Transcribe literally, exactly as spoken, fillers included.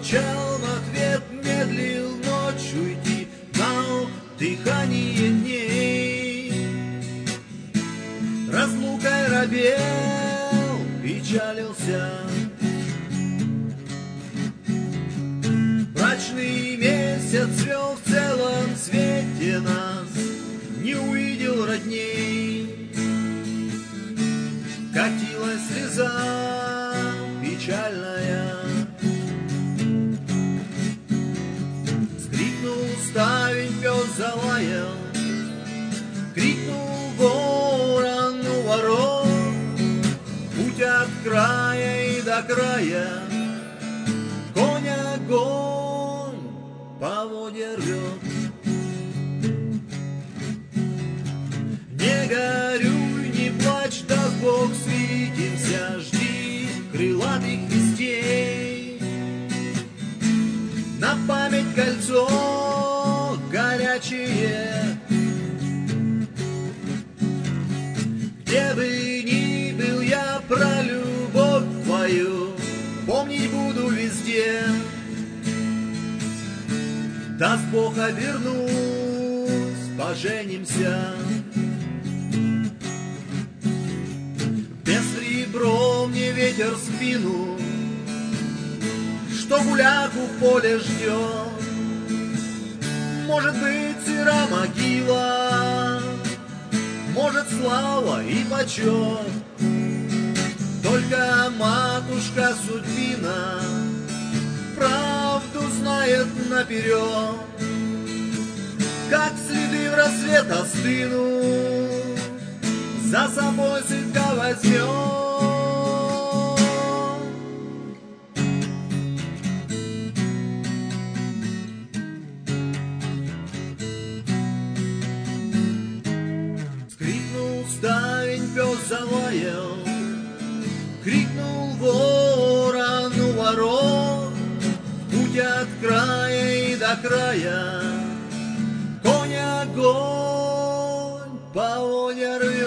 молчал в ответ, медлил ночь уйти, знал дыхание дней. Разлукой робел, печалился. Брачный месяц вел в целом свете нас, не увидел родней. Катилась слеза печальная, скрикнул ставень, пес залаял, крикнул ворон у ворот. Путь от края и до края, конь огонь поводья рвет. Не горюй, не плачь, даст Бог, свидимся, жди крылатых вестей. На память кольцо горячее, где бы ни был я, про любовь твою помнить буду везде. Даст Бог, обернусь, поженимся. Без ребром мне ветер в спину, что гуляку в поле ждет. Может быть, сыра могила, может, слава и почет. Только матушка судьбина правду знает наперед. Как следы в рассвет остынут, за собой сынка возьмет. Скрикнул ставень, пес залаял, крикнул ворон у ворот. Путь от края и до края, конь огонь поводья рвет.